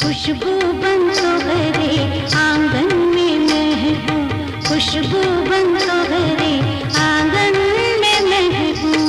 खुशबू बन तोहरे आंगन में महकूं, खुशबू बन तोहरे आंगन में महकूं।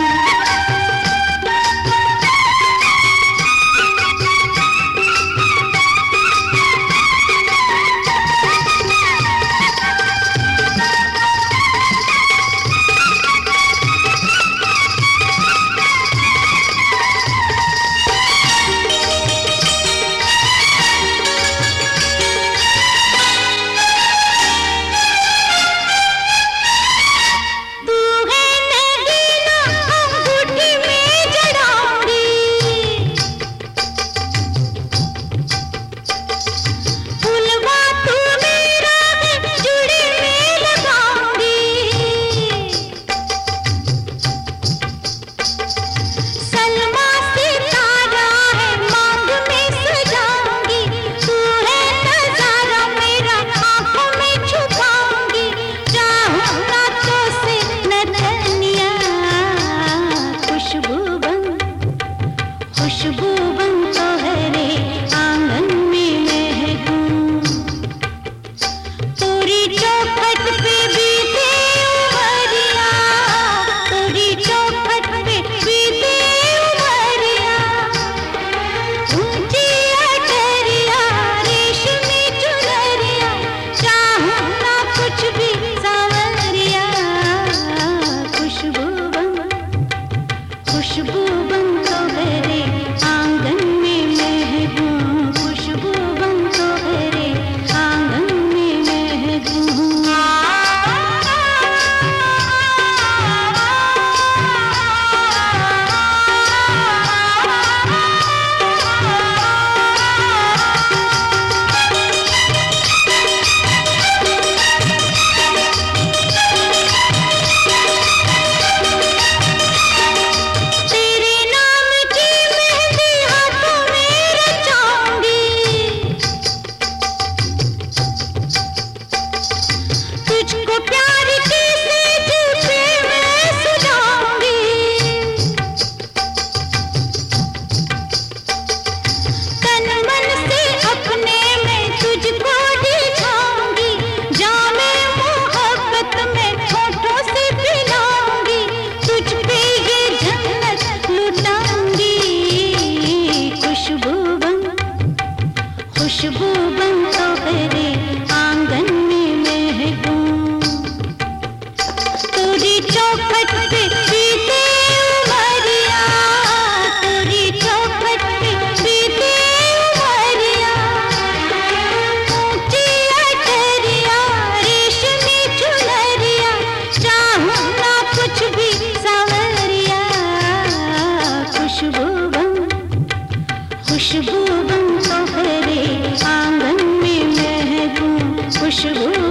खुशबू बन तोहरे आंगन में महकूं, पूरी चौखट पे बीते उमरिया, पूरी चौखट पे बीते उमरिया। ऊंची अटरिया रेशमी चुनरिया, चाहूं ना कुछ भी सांवरिया। खुशबू बन तोहरे आंगन में महकूं, खुशबू बन तोहरे आंगन में महकूं। खुशबू बन तोहरे आंगन में महकूं, पूरी चौखट पे बीते उमरिया, पूरी चौखट पे बीते उमरिया। ऊंची अटरिया रेशमी चुनरिया, चाहूं ना कुछ भी सांवरिया। खुशबू बन तोहरे आंगन में महकूं, खुशबू